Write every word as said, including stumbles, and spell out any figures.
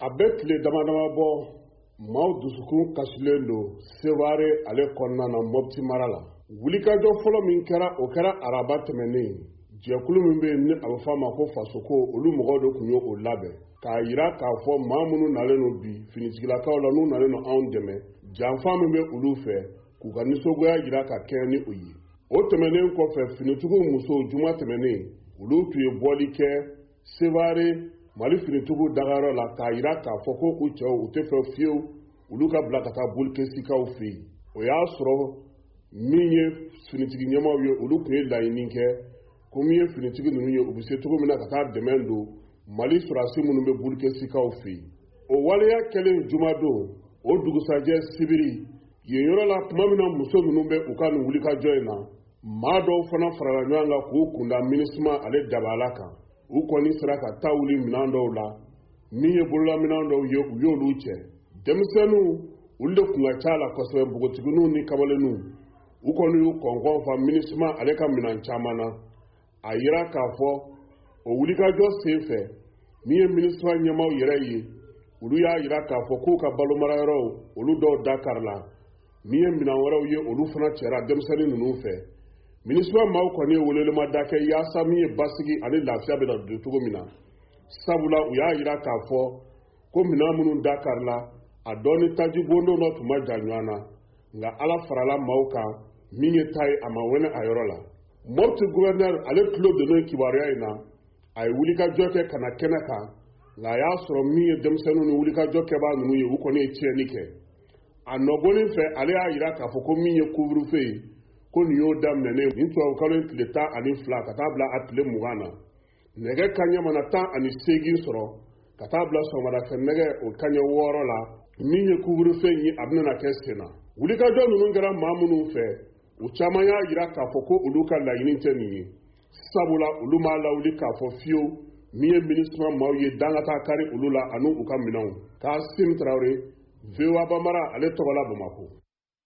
a bɛ tile dama dama bɔ maaw dusukun kasilen don Seware ale kɔnɔna na Mopti mara la. Wulikajɔ fɔlɔ min kɛra o kɛra araba tɛmɛnen. Jɛkulu min bɛ yen ni a bɛ fɔ a ma ko Fasoko, olu mɔgɔw de tun ye o labɛn k'a yira k'a fɔ maa minnu nalen don bi finitigilakaw la n'u nalen don anw dɛmɛ janfa min bɛ olu fɛ k'u ka nisɔngoya yira ka kɛɲɛ ni o ye. O tɛmɛnen kɔfɛ finitigiw musow juma tɛmɛnen olu tun ye bɔli kɛ Seware Mali finitigiw dagayɔrɔ la k'a yira k'a fɔ ko u cɛw u tɛ fɛ fiyewu olu ka bila ka taa bolikɛsikaw fɛ yen. O y'a sɔrɔ min ye finitigi ɲɛmaw ye olu tun ye laɲini kɛ ko min ye finitigi ninnu ye u bɛ se cogo min na ka taa dɛmɛ don Mali sɔrɔdasi minnu bɛ bolikɛsikaw fɛ yen. O waleya kɛlen juma don o dugusajɛ sibiri yen yɔrɔ la tuma min na muso ninnu bɛ u ka nin wulikajɔ in na maa dɔw fana farala ɲɔgɔn kan k'u kunda MINUSMA ale dabala kan. U kɔni sera ka taa wuli minɛn dɔw la min ye bololaminɛn dɔw ye u y'olu cɛ. Denmisɛnninw olu de tun ka ca la kosɛbɛ, npogotigininw ni kamalenninw u kɔni y'u kɔnkɔn fa MINUSMA ale ka minɛn caman na. A yira k'a fɔ o wulikajɔ sen fɛ min ye MINUSMA ɲɛmaw yɛrɛ ye olu y'a yira k'a fɔ k'u ka balomara yɔrɔw olu dɔw dakari la min ye minɛn wɛrɛw ye olu fana cɛra denmisɛnnin ninnu fɛ. MINUSMA maaw kɔni ye welelema da kɛ yaasa min ye basigi ani lafiya bɛ na don cogo min na. Sabula u y'a yira k'a fɔ ko minɛn minnu dakari la a dɔɔni taji bondo dɔ tun ma ja ɲɔgɔn na nka Ala farala maaw kan min ye ta ye a ma wɛnɛ a yɔrɔ la. Mopti gouverneur ale tulo donnen kibaruya in na a ye wulikajɔ kɛ ka na kɛnɛ kan nka a y'a sɔrɔ min ye denmisɛnninw ni wulikajɔ kɛbaa ninnu ye u kɔni ye tiɲɛni kɛ. A nɔbɔlen fɛ ale y'a yira k'a fɔ ko min ye couvre-feu ye ko nin y'o daminɛnen nin tubabukalo in tile tan ani fila ka taa bila a tile mugan na. Nɛgɛ kanɲɛ mana tan ani seegin sɔrɔ ka taa bila sɔgɔmadafɛ nɛgɛ o kanɲɛ wɔɔrɔ la min ye couvre-feu in ye a bɛna kɛ sen na. Wulikajɔ ninnu kɛra maa minnu fɛ u caman y'a yira k'a fɔ ko olu ka laɲini tɛ nin ye. Sabula olu m'a lawuli k'a fɔ fiyewu min ye MINUSMA maaw ye dan ka taa kari olu la ani u ka minɛnw. Kasimu Tarawele, V O A Banbara ale tɔgɔ la Bamakɔ.